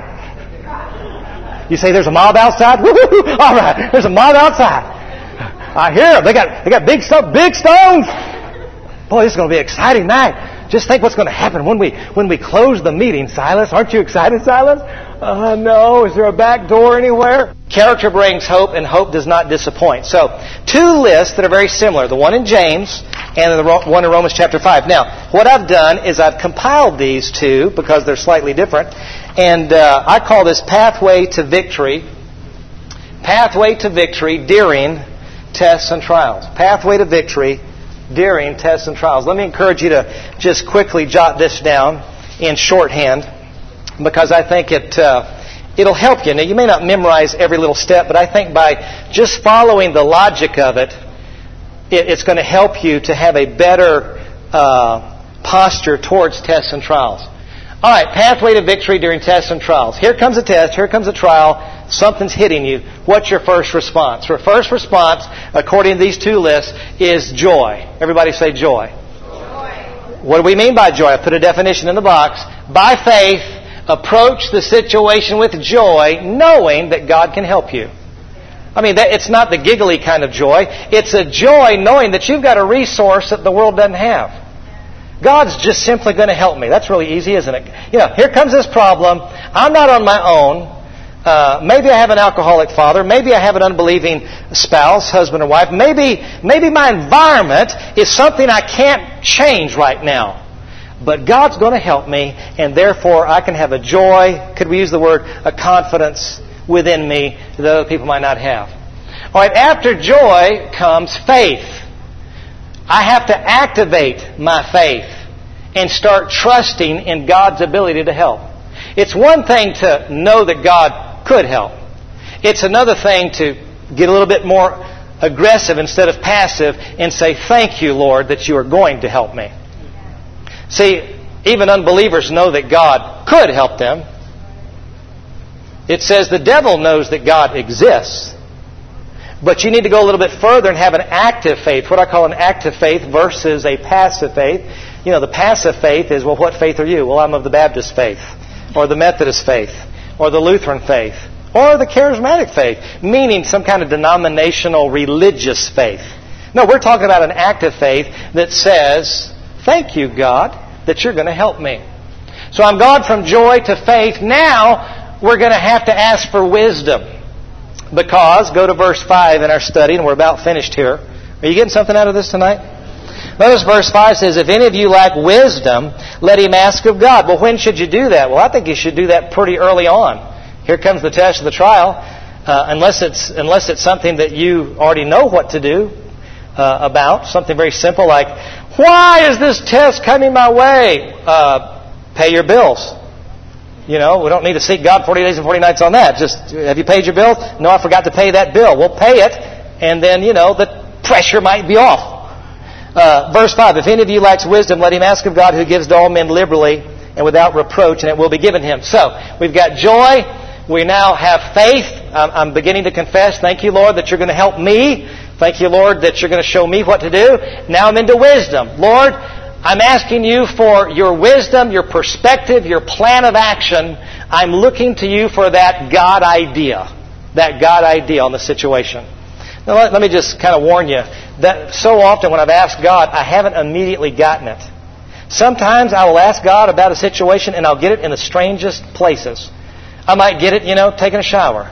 You say, there's a mob outside? Woo-hoo-hoo. All right, there's a mob outside. I hear them. They got big stones. Boy, this is going to be an exciting night. Just think what's going to happen when we close the meeting, Silas. Aren't you excited, Silas? No. Is there a back door anywhere? Character brings hope, and hope does not disappoint. So, two lists that are very similar. The one in James and the one in Romans chapter 5. Now, what I've done is I've compiled these two because they're slightly different. And I call this Pathway to Victory. Pathway to Victory during tests and trials. Pathway to Victory during tests and trials. Let me encourage you to just quickly jot this down in shorthand because I think it'll help you. Now, you may not memorize every little step, but I think by just following the logic of it, it's going to help you to have a better posture towards tests and trials. All right, pathway to victory during tests and trials. Here comes a test, here comes a trial, something's hitting you. What's your first response? Your first response, according to these two lists, is joy. Everybody say joy. Joy. What do we mean by joy? I put a definition in the box. By faith, approach the situation with joy, knowing that God can help you. I mean, it's not the giggly kind of joy. It's a joy knowing that you've got a resource that the world doesn't have. God's just simply going to help me. That's really easy, isn't it? Here comes this problem. I'm not on my own. Maybe I have an alcoholic father. Maybe I have an unbelieving spouse, husband or wife. Maybe my environment is something I can't change right now. But God's going to help me, and therefore I can have a joy, could we use the word, a confidence within me that other people might not have. All right, after joy comes faith. I have to activate my faith and start trusting in God's ability to help. It's one thing to know that God could help. It's another thing to get a little bit more aggressive instead of passive and say, thank you, Lord, that you are going to help me. See, even unbelievers know that God could help them. It says the devil knows that God exists. But you need to go a little bit further and have an active faith. What I call an active faith versus a passive faith. The passive faith is, well, what faith are you? Well, I'm of the Baptist faith, or the Methodist faith, or the Lutheran faith, or the charismatic faith, meaning some kind of denominational religious faith. No, we're talking about an active faith that says, thank you, God, that you're going to help me. So I'm gone from joy to faith. Now we're going to have to ask for wisdom. Because, go to verse 5 in our study, and we're about finished here. Are you getting something out of this tonight? Notice verse 5 says, if any of you lack wisdom, let him ask of God. Well, when should you do that? Well, I think you should do that pretty early on. Here comes the test of the trial. Unless it's something that you already know what to do about. Something very simple like, why is this test coming my way? Pay your bills. We don't need to seek God 40 days and 40 nights on that. Just, have you paid your bills? No, I forgot to pay that bill. We'll pay it, and then, the pressure might be off. Verse 5, if any of you lacks wisdom, let him ask of God who gives to all men liberally and without reproach, and it will be given him. So, we've got joy. We now have faith. I'm beginning to confess, thank you, Lord, that you're going to help me. Thank you, Lord, that you're going to show me what to do. Now I'm into wisdom. Lord, I'm asking you for your wisdom, your perspective, your plan of action. I'm looking to you for that God idea on the situation. Now, let me just kind of warn you that so often when I've asked God, I haven't immediately gotten it. Sometimes I will ask God about a situation and I'll get it in the strangest places. I might get it, taking a shower.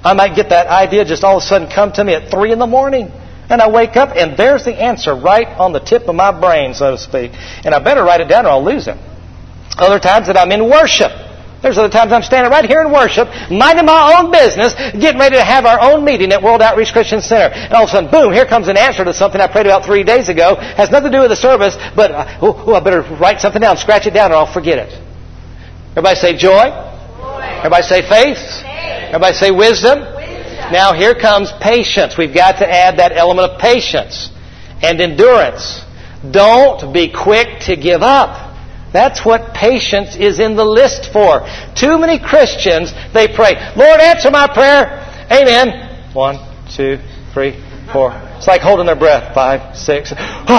I might get that idea just all of a sudden come to me at 3 in the morning. And I wake up and there's the answer right on the tip of my brain, so to speak. And I better write it down or I'll lose it. Other times that I'm in worship. There's other times I'm standing right here in worship, minding my own business, getting ready to have our own meeting at World Outreach Christian Center. And all of a sudden, boom, here comes an answer to something I prayed about 3 days ago. Has nothing to do with the service, but I better write something down, scratch it down, or I'll forget it. Everybody say joy. Everybody say faith. Everybody say wisdom. Now here comes patience. We've got to add that element of patience and endurance. Don't be quick to give up. That's what patience is in the list for. Too many Christians, they pray, Lord, answer my prayer. Amen. 1, 2, 3, 4. It's like holding their breath. 5, 6.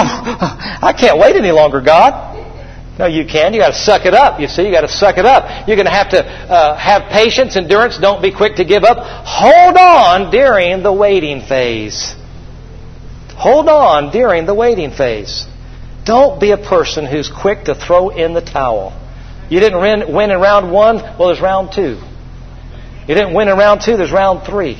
I can't wait any longer, God. No, you can. You got to suck it up. You see, you got to suck it up. You're going to have patience, endurance. Don't be quick to give up. Hold on during the waiting phase. Hold on during the waiting phase. Don't be a person who's quick to throw in the towel. You didn't win in round 1, well, there's round 2. You didn't win in round 2, there's round 3.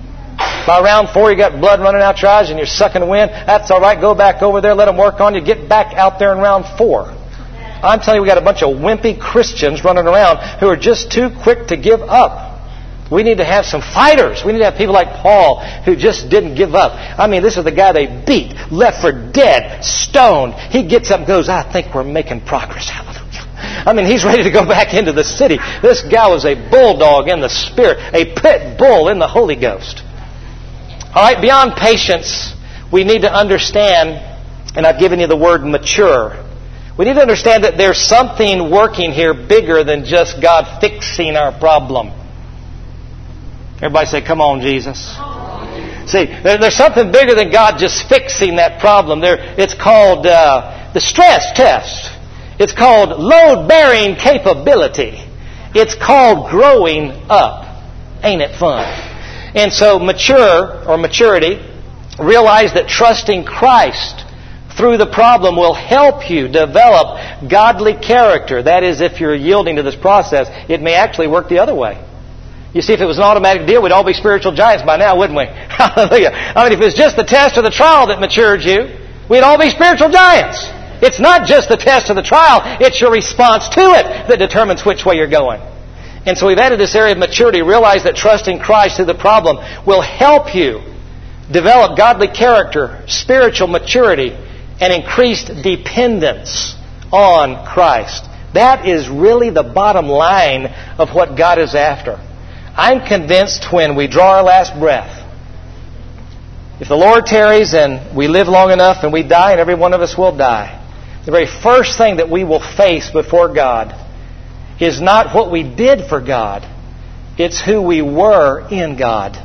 By round 4, you got blood running out your eyes and you're sucking the wind. That's all right. Go back over there. Let them work on you. Get back out there in round 4. I'm telling you, we got a bunch of wimpy Christians running around who are just too quick to give up. We need to have some fighters. We need to have people like Paul who just didn't give up. I mean, this is the guy they beat, left for dead, stoned. He gets up and goes, I think we're making progress. Hallelujah. I mean, he's ready to go back into the city. This guy was a bulldog in the Spirit, a pit bull in the Holy Ghost. All right, beyond patience, we need to understand, and I've given you the word mature. We need to understand that there's something working here bigger than just God fixing our problem. Everybody say, come on, Jesus. See, there's something bigger than God just fixing that problem. It's called the stress test. It's called load-bearing capability. It's called growing up. Ain't it fun? And so maturity, realize that trusting Christ through the problem will help you develop godly character. That is, if you're yielding to this process, it may actually work the other way. You see, if it was an automatic deal, we'd all be spiritual giants by now, wouldn't we? Hallelujah. I mean, if it was just the test or the trial that matured you, we'd all be spiritual giants. It's not just the test or the trial, it's your response to it that determines which way you're going. And so we've added this area of maturity. Realize that trusting Christ through the problem will help you develop godly character, spiritual maturity, and increased dependence on Christ. That is really the bottom line of what God is after. I'm convinced when we draw our last breath, if the Lord tarries and we live long enough and we die, and every one of us will die, the very first thing that we will face before God is not what we did for God. It's who we were in God.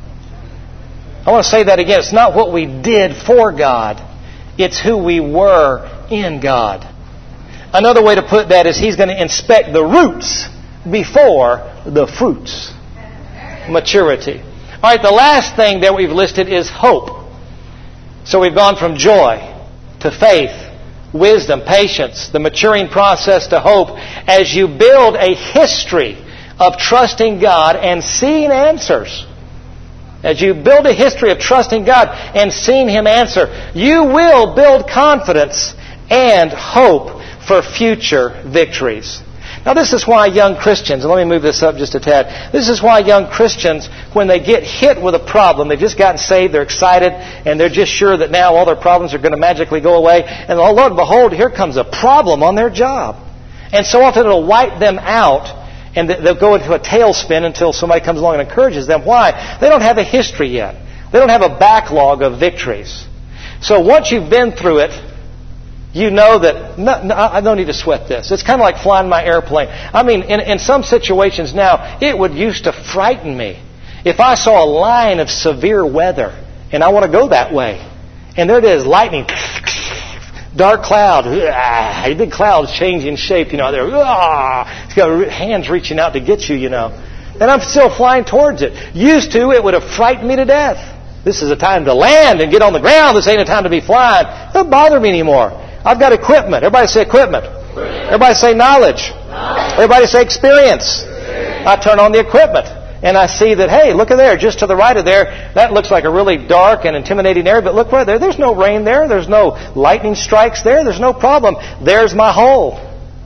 I want to say that again. It's not what we did for God. It's who we were in God. Another way to put that is He's going to inspect the roots before the fruits. Maturity. All right, the last thing that we've listed is hope. So we've gone from joy to faith, wisdom, patience, the maturing process to hope as you build a history of trusting God and seeing answers. As you build a history of trusting God and seeing Him answer, you will build confidence and hope for future victories. Now this is why young Christians, and let me move this up just a tad. This is why young Christians, when they get hit with a problem, they've just gotten saved, they're excited, and they're just sure that now all their problems are going to magically go away. And oh, Lord, behold, here comes a problem on their job. And so often it'll wipe them out, and they'll go into a tailspin until somebody comes along and encourages them. Why? They don't have a history yet. They don't have a backlog of victories. So once you've been through it, you know that, I don't need to sweat this. It's kind of like flying my airplane. I mean, in some situations now, it would used to frighten me if I saw a line of severe weather and I want to go that way. And there it is, lightning, dark cloud, big clouds changing shape, you know. It's got hands reaching out to get you, you know. And I'm still flying towards it. Used to, it would have frightened me to death. This is a time to land and get on the ground. This ain't a time to be flying. It doesn't bother me anymore. I've got equipment. Everybody say equipment. Everybody say knowledge. Everybody say experience. I turn on the equipment. and I see that, hey, look at there, just to the right of there, that looks like a really dark and intimidating area, but look right there. There's no rain there. There's no lightning strikes there. There's no problem. There's my hole.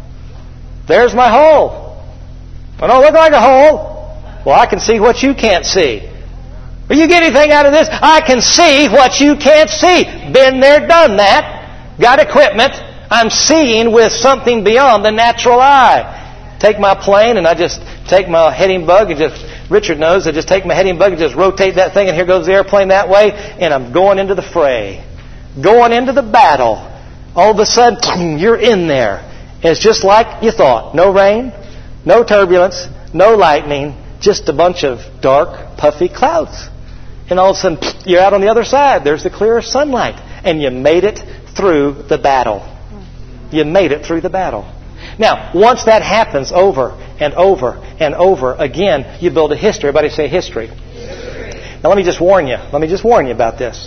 There's my hole. I don't look like a hole. Well, I can see what you can't see. Will you get anything out of this? I can see what you can't see. Been there, done that. Got equipment. I'm seeing with something beyond the natural eye. Take my plane and I just take my heading bug and just, Richard knows, I just take my heading bug and just rotate that thing and here goes the airplane that way and I'm going into the fray. Going into the battle. All of a sudden, you're in there. And it's just like you thought. No rain, no turbulence, no lightning, just a bunch of dark, puffy clouds. And all of a sudden, you're out on the other side. There's the clear sunlight. And you made it through the battle. You made it through the battle. Now, once that happens over and over and over again, you build a history. Everybody say history. Now, let me just warn you. Let me just warn you about this.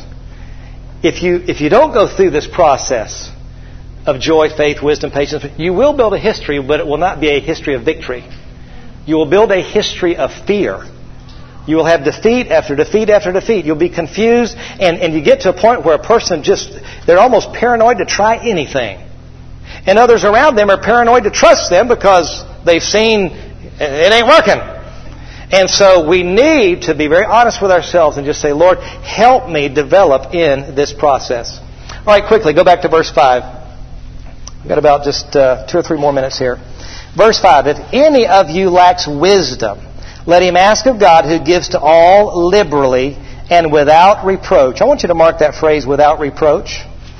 If you don't go through this process of joy, faith, wisdom, patience, you will build a history, but it will not be a history of victory. You will build a history of fear. You will have defeat after defeat after defeat. You'll be confused, and you get to a point where a person they're almost paranoid to try anything. And others around them are paranoid to trust them because they've seen it ain't working. And so we need to be very honest with ourselves and just say, Lord, help me develop in this process. All right, quickly, go back to verse 5. We've got about just 2 or 3 more minutes here. Verse 5, if any of you lacks wisdom, let him ask of God who gives to all liberally and without reproach. I want you to mark that phrase, without reproach.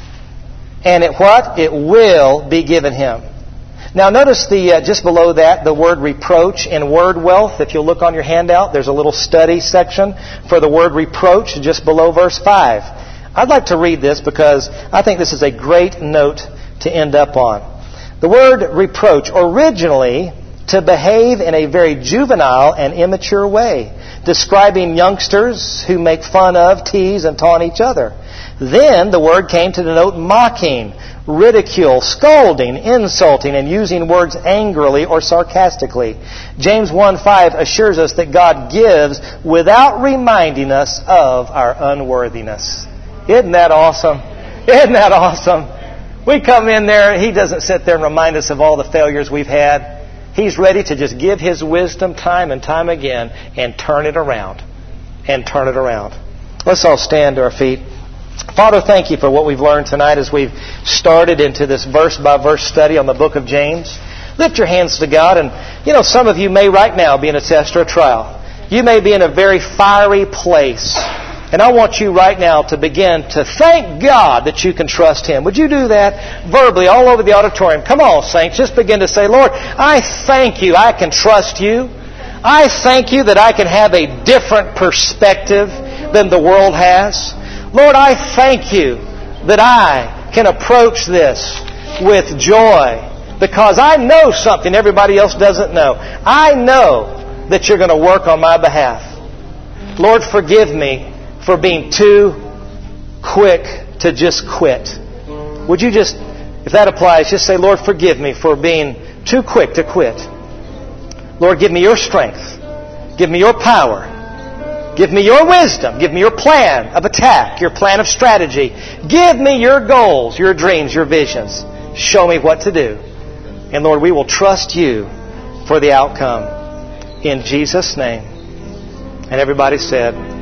And it will be given him. Now notice just below that, the word reproach in Word Wealth. If you'll look on your handout, there's a little study section for the word reproach just below verse 5. I'd like to read this because I think this is a great note to end up on. The word reproach, originally to behave in a very juvenile and immature way, describing youngsters who make fun of, tease, and taunt each other. Then the word came to denote mocking, ridicule, scolding, insulting, and using words angrily or sarcastically. James 1:5 assures us that God gives without reminding us of our unworthiness. Isn't that awesome? Isn't that awesome? We come in there, He doesn't sit there and remind us of all the failures we've had. He's ready to just give His wisdom time and time again and turn it around. And turn it around. Let's all stand to our feet. Father, thank You for what we've learned tonight as we've started into this verse-by-verse study on the book of James. Lift your hands to God, and some of you may right now be in a test or a trial. You may be in a very fiery place. And I want you right now to begin to thank God that you can trust Him. Would you do that verbally all over the auditorium? Come on, saints. Just begin to say, Lord, I thank You I can trust You. I thank You that I can have a different perspective than the world has. Lord, I thank You that I can approach this with joy because I know something everybody else doesn't know. I know that You're going to work on my behalf. Lord, forgive me for being too quick to just quit. Would you just, if that applies, just say, Lord, forgive me for being too quick to quit. Lord, give me Your strength. Give me Your power. Give me Your wisdom. Give me Your plan of attack, Your plan of strategy. Give me Your goals, Your dreams, Your visions. Show me what to do. And Lord, we will trust You for the outcome. In Jesus' name. And everybody said,